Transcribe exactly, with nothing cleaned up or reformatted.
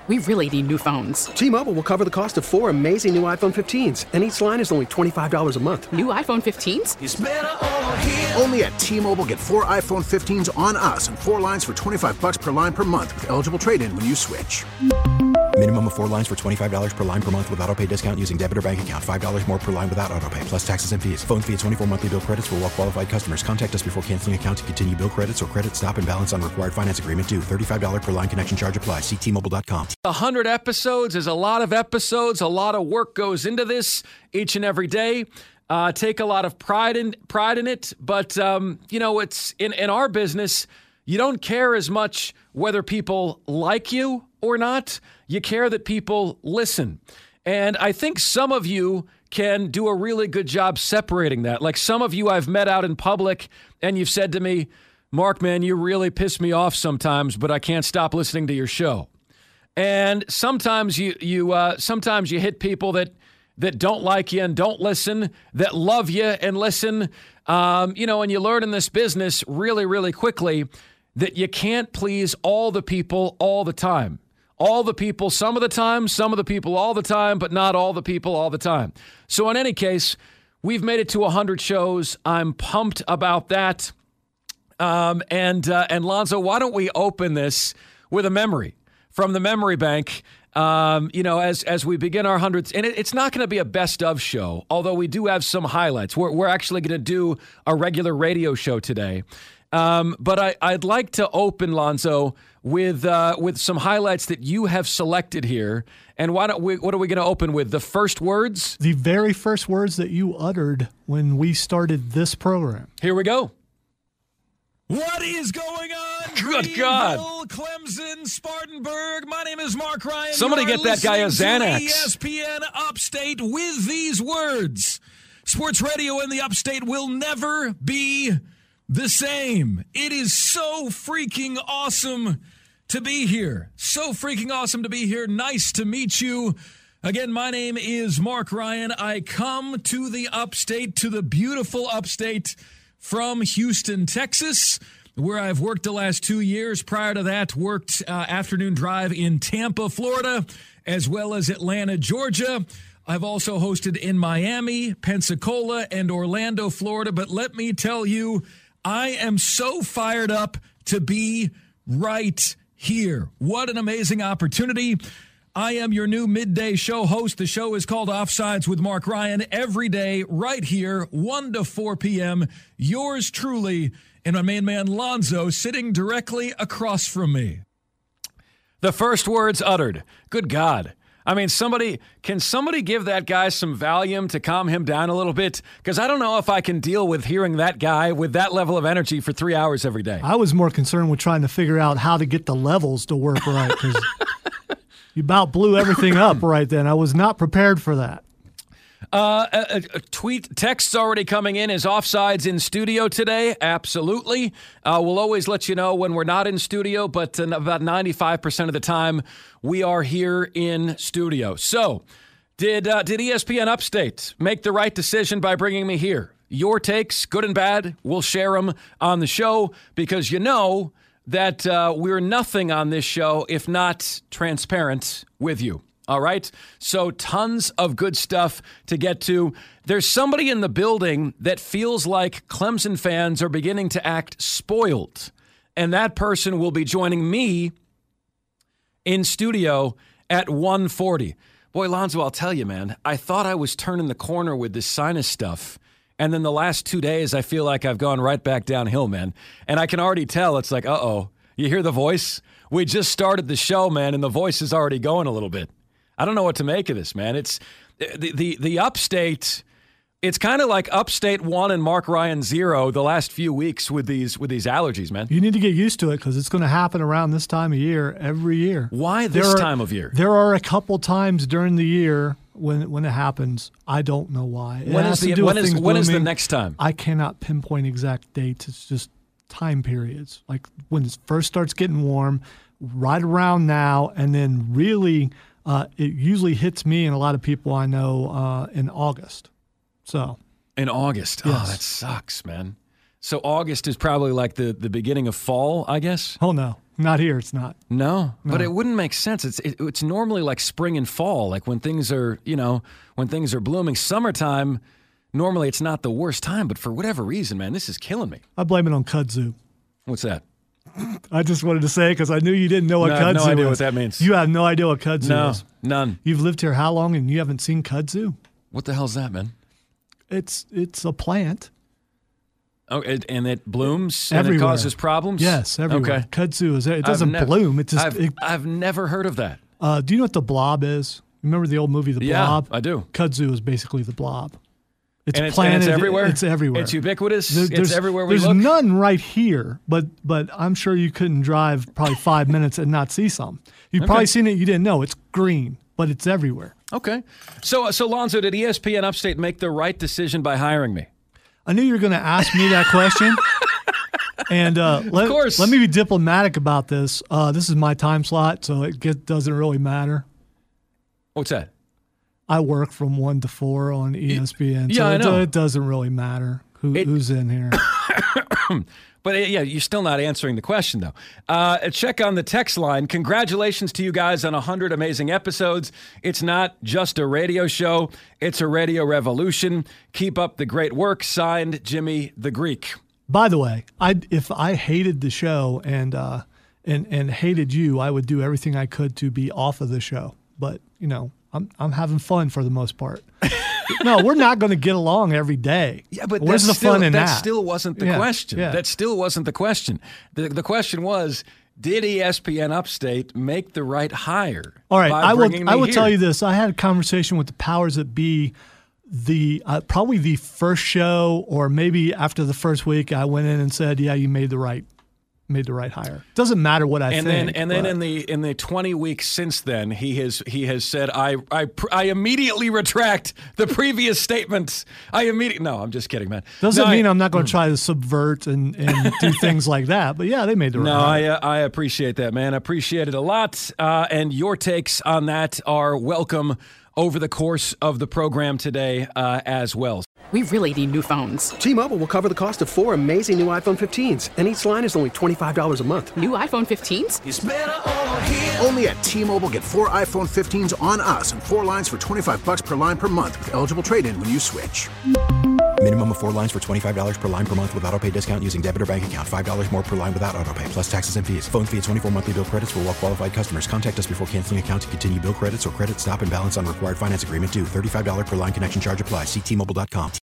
We really need new phones. T-Mobile will cover the cost of four amazing new iPhone fifteens, and each line is only twenty-five dollars a month. New iPhone fifteens? It's better over here. Only at T-Mobile, get four iPhone fifteens on us and four lines for twenty-five dollars per line per month with eligible trade-in when you switch. Minimum of four lines for twenty-five dollars per line per month with autopay discount using debit or bank account. five dollars more per line without autopay, plus taxes and fees. Phone fee at twenty-four monthly bill credits for well-qualified customers. Contact us before canceling account to continue bill credits or credit stop and balance on required finance agreement due. thirty-five dollars per line connection charge applies. See T Mobile dot com. A hundred episodes is a lot of episodes. A lot of work goes into this each and every day. Uh, take a lot of pride in pride in it. But, um, you know, it's in, in our business, you don't care as much whether people like you or not. You care that people listen. And I think some of you can do a really good job separating that. Like some of you I've met out in public and you've said to me, Mark, man, you really piss me off sometimes, but I can't stop listening to your show. And sometimes you you uh, sometimes you hit people that that don't like you and don't listen, that love you and listen. Um, you know, and you learn in this business really, really quickly that you can't please all the people all the time. All the people some of the time, some of the people all the time, but not all the people all the time. So in any case, we've made it to one hundred shows. I'm pumped about that. Um, and uh, and Lonzo, why don't we open this with a memory from the memory bank? Um, you know, as as we begin our hundreds, and it, it's not going to be a best of show, although we do have some highlights. We're we're actually going to do a regular radio show today. Um, but I, I'd like to open, Lonzo, with uh, with some highlights that you have selected here. And why don't we? What are we going to open with? The first words? The very first words that you uttered when we started this program. Here we go. What is going on? Good God. Clemson, Spartanburg. My name is Mark Ryan. Somebody you are get that guy a Xanax. E S P N Upstate with these words. Sports radio in the Upstate will never be the same. It is so freaking awesome to be here. So freaking awesome to be here. Nice to meet you. Again, my name is Mark Ryan. I come to the Upstate, to the beautiful Upstate from Houston, Texas, where I've worked the last two years. Prior to that, worked uh, afternoon drive in Tampa, Florida, as well as Atlanta, Georgia. I've also hosted in Miami, Pensacola, and Orlando, Florida. But let me tell you, I am so fired up to be right here. What an amazing opportunity. I am your new midday show host. The show is called Offsides with Mark Ryan every day right here, one to four p.m. Yours truly and my main man Lonzo sitting directly across from me. The first words uttered. Good God. I mean, somebody, can somebody give that guy some Valium to calm him down a little bit? Because I don't know if I can deal with hearing that guy with that level of energy for three hours every day. I was more concerned with trying to figure out how to get the levels to work right, because you about blew everything up right then. I was not prepared for that. Uh, a, a tweet, texts already coming in. Is Offsides in studio today? Absolutely. Uh, we'll always let you know when we're not in studio, but uh, about ninety-five percent of the time we are here in studio. So, did uh, did E S P N Upstate make the right decision by bringing me here? Your takes, good and bad, we'll share them on the show, because you know that uh, we're nothing on this show if not transparent with you. All right? So tons of good stuff to get to. There's somebody in the building that feels like Clemson fans are beginning to act spoiled. And that person will be joining me in studio at one forty. Boy, Lonzo, I'll tell you, man, I thought I was turning the corner with this sinus stuff. And then the last two days, I feel like I've gone right back downhill, man. And I can already tell it's like, uh-oh, you hear the voice? We just started the show, man, and the voice is already going a little bit. I don't know what to make of this, man. It's the the, the Upstate. It's kind of like Upstate one and Mark Ryan zero the last few weeks with these with these allergies, man. You need to get used to it, because it's going to happen around this time of year every year. Why this are, time of year? There are a couple times during the year when when it happens. I don't know why. It when is the when is when is the next time? I cannot pinpoint exact dates. It's just time periods. Like when it first starts getting warm, right around now, and then really. Uh, it usually hits me and a lot of people I know uh, in August. So in August, yes. Oh, that sucks, man. So August is probably like the, the beginning of fall, I guess? Oh, no. Not here. It's not. No, no. But it wouldn't make sense. It's it, it's normally like spring and fall, like when things are, you know, when things are blooming. Summertime, normally it's not the worst time, but for whatever reason, man, this is killing me. I blame it on kudzu. What's that? I just wanted to say because I knew you didn't know what no, kudzu I have no idea is. what that means. You have no idea what kudzu no, is. None. You've lived here how long and you haven't seen kudzu? What the hell's that, man? It's it's a plant. Oh, it, and it blooms and everywhere. It causes problems? Yes, everywhere. Okay. Kudzu is it doesn't nev- bloom. It just. I've, it, I've never heard of that. uh, do you know what the blob is? Remember the old movie The Yeah, Blob? I do. Kudzu is basically the blob. It's And it's, planted. and it's everywhere? It's everywhere. It's ubiquitous? There- it's there's- everywhere we There's look? none right here, but but I'm sure you couldn't drive probably five minutes and not see some. You've Okay. probably seen it. You didn't know. It's green, but it's everywhere. Okay. So, so Lonzo, did E S P N Upstate make the right decision by hiring me? I knew you were going to ask me that question. And uh, let, course. let me be diplomatic about this. Uh, this is my time slot, so it get, doesn't really matter. What's that? I work from one to four on E S P N, Yeah, so I it, know. it doesn't really matter who, It- who's in here. But uh, yeah, you're still not answering the question, though. Uh, check on the text line. Congratulations to you guys on one hundred amazing episodes. It's not just a radio show, it's a radio revolution. Keep up the great work. Signed, Jimmy the Greek. By the way, I if I hated the show and uh, and and hated you, I would do everything I could to be off of the show. But you know, I'm I'm having fun for the most part. No, we're not going to get along every day. Yeah, but where's that's the still, fun in that? that? still wasn't the Yeah, question. yeah. That still wasn't the question. The, the question was, did E S P N Upstate make the right hire? All right, by I will. bringing me I will here? tell you this. I had a conversation with the powers that be. The uh, probably the first show, or maybe after the first week, I went in and said, "Yeah, you made the right, made the right hire." Doesn't matter what I And think. then, and then but- in the in the twenty weeks since then, he has he has said, "I I pr- I immediately retract the previous statements." I immediately no, I'm just kidding, man. doesn't no, mean I, I'm not going to try to subvert and, and do things like that. But yeah, they made the right No, hire. I uh, I appreciate that, man. I appreciate it a lot. Uh, and your takes on that are welcome over the course of the program today uh, as well. We really need new phones. T-Mobile will cover the cost of four amazing new iPhone fifteens, and each line is only twenty-five dollars a month. New iPhone fifteens? Only at T-Mobile, get four iPhone fifteens on us and four lines for twenty-five bucks per line per month with eligible trade-in when you switch. Minimum of four lines for twenty-five dollars per line per month with autopay discount using debit or bank account. five dollars more per line without autopay, plus taxes and fees. Phone fee at twenty-four monthly bill credits for well-qualified customers. Contact us before canceling account to continue bill credits or credit stop and balance on required finance agreement due. thirty-five dollars per line connection charge applies. See T Mobile dot com.